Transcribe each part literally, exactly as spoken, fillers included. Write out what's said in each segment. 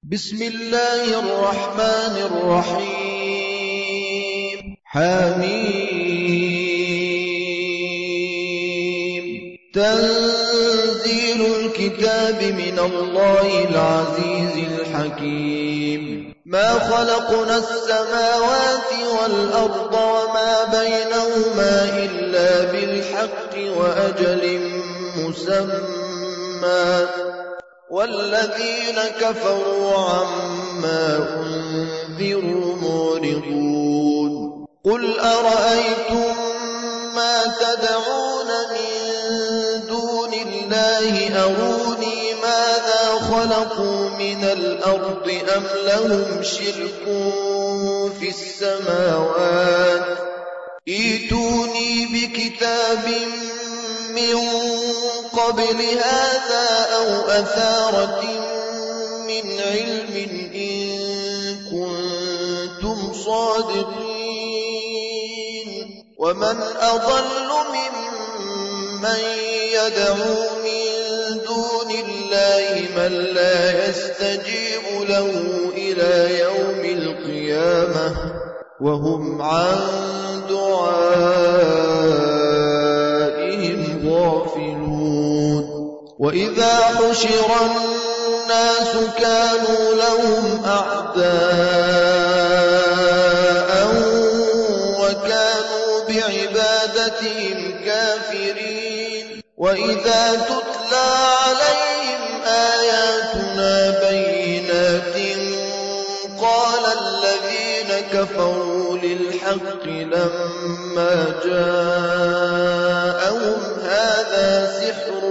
بسم الله الرحمن الرحيم حميم تنزيل الكتاب من الله العزيز الحكيم ما خلقنا السماوات والأرض وما بينهما إلا بالحق وأجل مسمى والذين كفروا عما أنذروا معرضون قل أرأيتم ما تدعون من دون الله أروني ماذا خلقوا من الأرض أم لهم شرك في السماوات ائتوني بكتاب من قبل هذا أو أثارة من علم إن كنتم صادقين ومن أضل ممن يدعو من دون الله من لا يستجيب له إلى يوم القيامة وهم عن دعائهم غافلون وإذا حشر الناس كانوا لهم أعداء وكانوا بعبادتهم كافرين وإذا تتلى عليهم آياتنا بينات قال الذين كفروا للحق لما جاءهم هذا سحر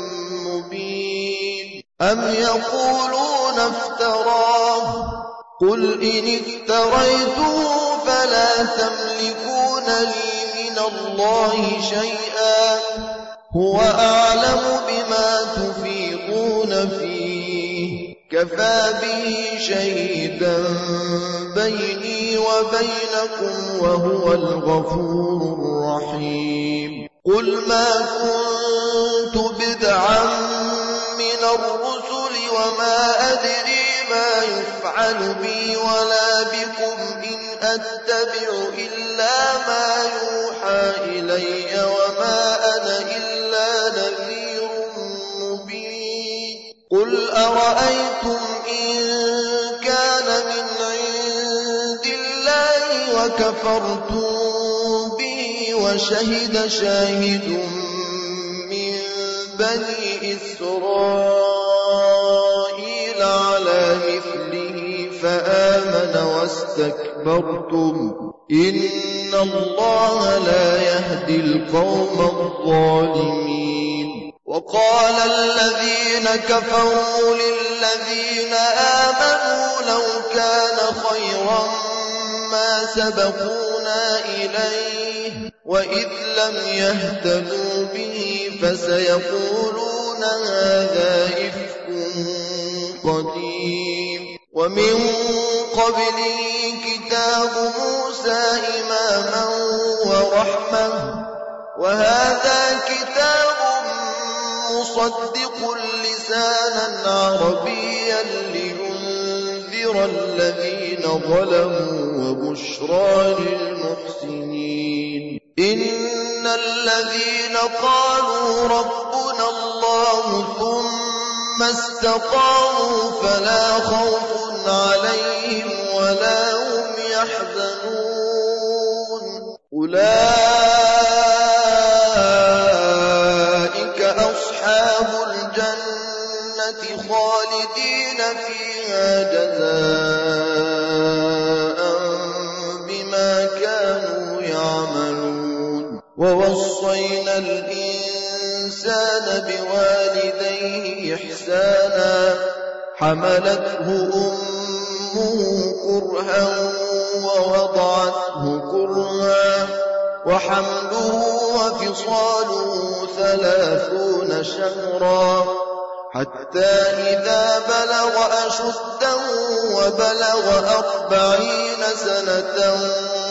مبين أم يقولون افتراه قل إن افتريته فلا تملكون لي من الله شيئا هو أعلم بما تفيضون فيه كفى به شهيدا بيني وبينكم وهو الغفور الرحيم قل ما كنت بدعا من الرسل وما أدري ما يفعل بي ولا بكم إن أتبع إلا ما يوحى إلي وما أنا إلا نذير مبين قل أرأيتم إن كان من عند الله وكفرتم به وشهد شاهد من بني إسرائيل على مثله فآمن واستكبرتم إن الله لا يهدي القوم الظالمين وقال الذين كفروا للذين آمنوا لو كان خيرا ما سبقونا إليه وإذ لم يهتدوا به فسيقولون هذا إفك قديم ومن قبله كتاب موسى إماما ورحمة وهذا كتاب مصدق لسانا عربيا لينذر الذين ظلموا وبشرى للمحسنين إن الذين قالوا ربنا الله ثم استقاموا فلا خوف عليهم ولا هم يحزنون أولئك أصحاب الجنة خالدين فيها جزاء بما كانوا يعملون ووصينا الإنسان بوالديه إحسانا حملته أمه كرها ووضعته كرها وحمله وفصاله ثلاثون شهرا حتى إذا بلغ أشده وبلغ أربعين سنة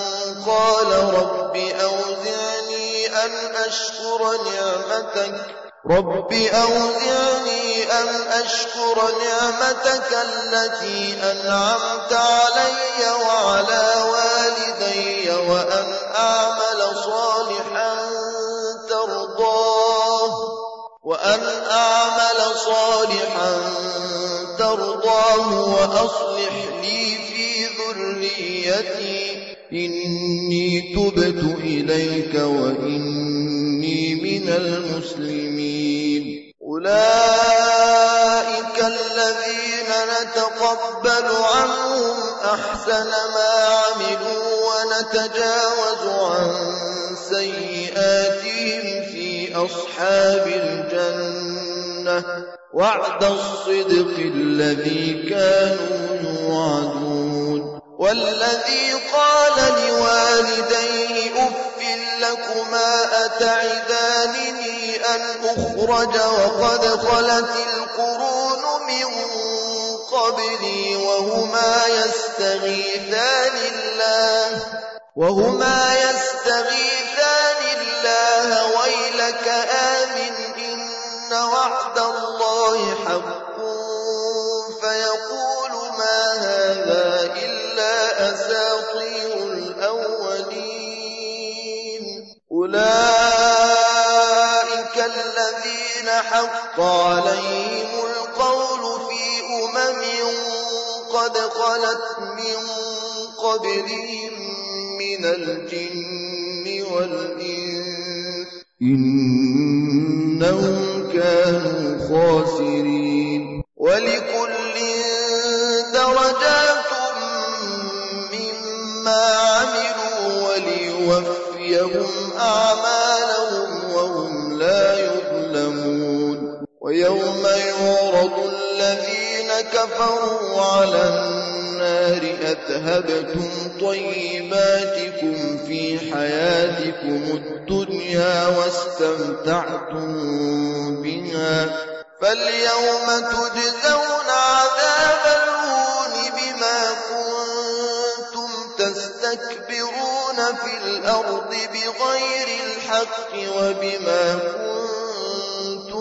قال رب أوزعني أن أشكر نعمتك رب أوزعني أن أشكر نعمتك التي أنعمت علي وعلى والدي وأن أعمل صالحا ترضاه وأن أعمل صالحا ترضاه وأصلح لي في ذريتي إني تبت إليك وإني من المسلمين. أولئك الذين نتقبل عنهم أحسن ما عملوا ونتجاوز عن سيئاتهم في أصحاب الجنة وعد الصدق الذي كانوا يوعدون. والذي قال لوالديه أف لكما أتعدانني أن أخرج وقد خلت القرون من قبلي وهما يستغيثان الله وهما يستغيثان الله ويلك آمن إن وعد الله حق فيقول ما هذا إلا أساطير الأولين. أولئك الذين حق عليهم القول في أمم قد خلت من قبلهم من الجن والإنس إنهم كانوا خاسرين. ولكل درجات مما عملوا وليوفيهم أعمالهم وهم لا يظلمون. ويوم يعرض الذين كفروا على النار أذهبتم طيباتكم في حياتكم الدنيا واستمتعتم بها فاليوم تجزون عذاب الهون بما كنتم تستكبرون في الأرض بغير الحق وبما كنتم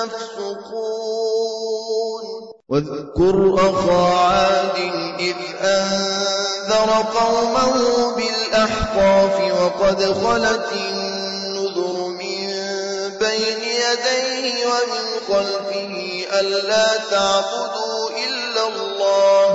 تفسقون. واذكر أخا عاد إذ أنذر قومه بالأحقاف وقد خلت النذر من بين يديه ومن خلفه ألا تعبدوا إلا الله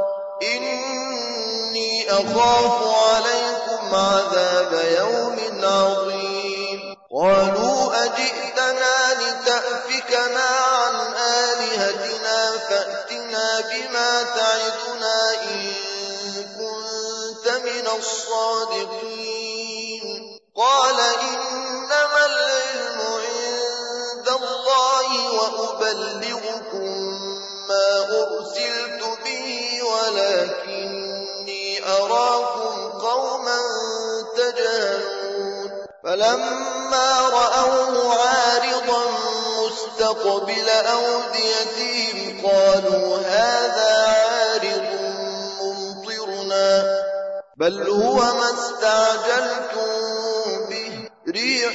إني أخاف عليكم عذاب يوم عظيم. قالوا أجئتنا لتأفكنا عن آلهتنا فأتنا بما تعدنا إن كنت من الصادقين. قال إنما العلم عند الله وأبلغكم ما أرسلت به ولكني أراكم قوما تجهلون. فلما رأوه عارضا مستقبل أوديتهم قالوا هذا عارض ممطرنا بل هو ما استعجلتم به ريح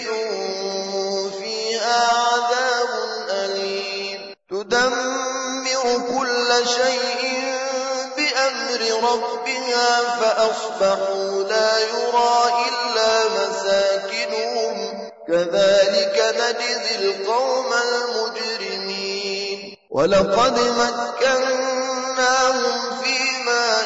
فيها عذاب أليم تدمر كل شيء بأمر ربها فأصبحوا لا يرى إلا مساكنهم كذلك نجزي القوم المجرمين. ولقد مكناهم في ماء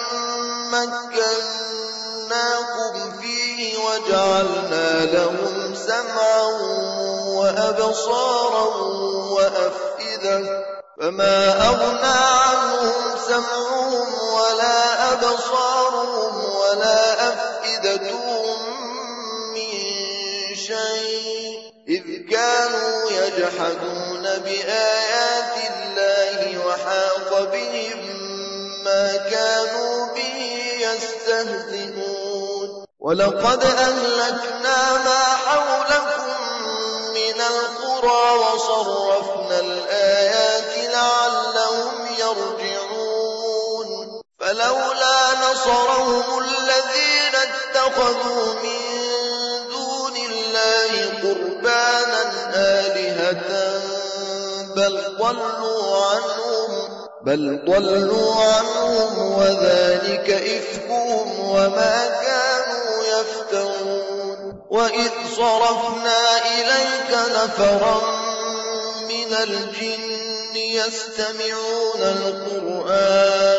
مكناكم فيه وجعلنا لهم سمعا وأبصارا وأفئدة فما أغنى عنهم سمعهم ولا أبصارهم ولا أفئدتهم من شيء إذ كانوا يجحدون بآيات الله وحاق بهم ما كانوا به يستهزئون. ولقد أهلكنا ما حولكم من القرى وصرفنا الآيات لعلهم يرجعون. فلولا نصرهم الذين اتخذوا من دون الله قربانا آلهة آلهة بل ضلوا عنهم بل ضلوا عنهم وذلك إفكهم وما كانوا يفترون وإذ صرفنا إليك نفرا من الجن يستمعون القرآن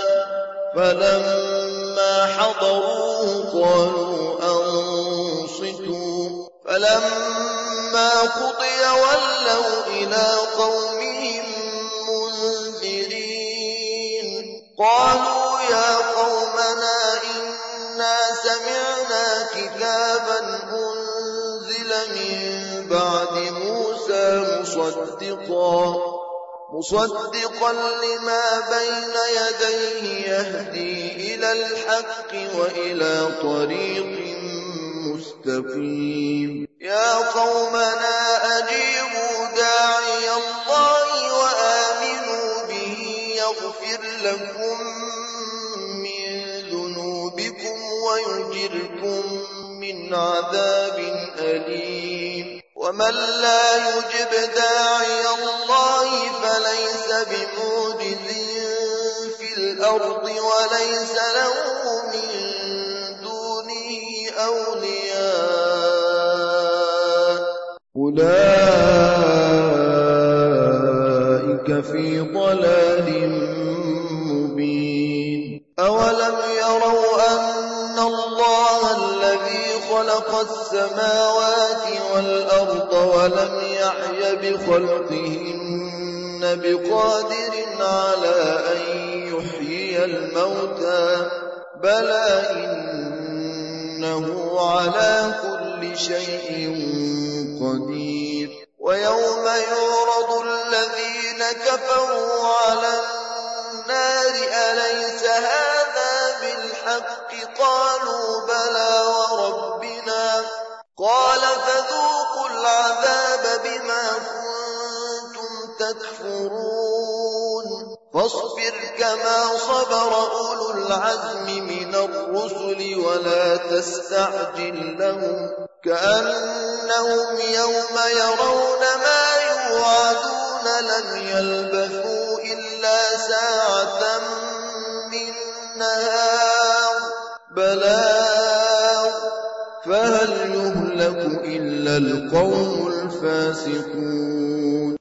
فلما حضروه قالوا أنصتوا فلما قضي ولوا إلى قومهم منذرين قالوا يا قومنا إنا سمعنا كتابا أنزل من بعد موسى مصدقا مصدقا لما بين يديه يهدي إلى الحق وإلى طريق مستقيم يا قومنا أجيبوا داعي الله وآمنوا به يغفر لكم من ذنوبكم ويجركم من عذاب أليم ومن لا يجب داعي الله فليس بمعجز في الأرض وليس له من دونه أولياء أولئك في ضلال مبين أولم يروا أن الله الذي خلق السماوات والأرض ولم يعي بخلقهن بقادر على أن يحيي الموتى بلى إنه على كل شيء قدير ويوم يعرض الذين كفروا على النار أليس هذا بالحق قالوا بلى وربنا قال فذوقوا العذاب بما كنتم تكفرون فاصبر كما صبر أولو العزم من الرسل ولا تستعجل لهم كأنهم يوم يرون ما يوعدون لم يلبثوا إلا ساعة من نهار بلاغ فهل يهلك إلا القوم الفاسقون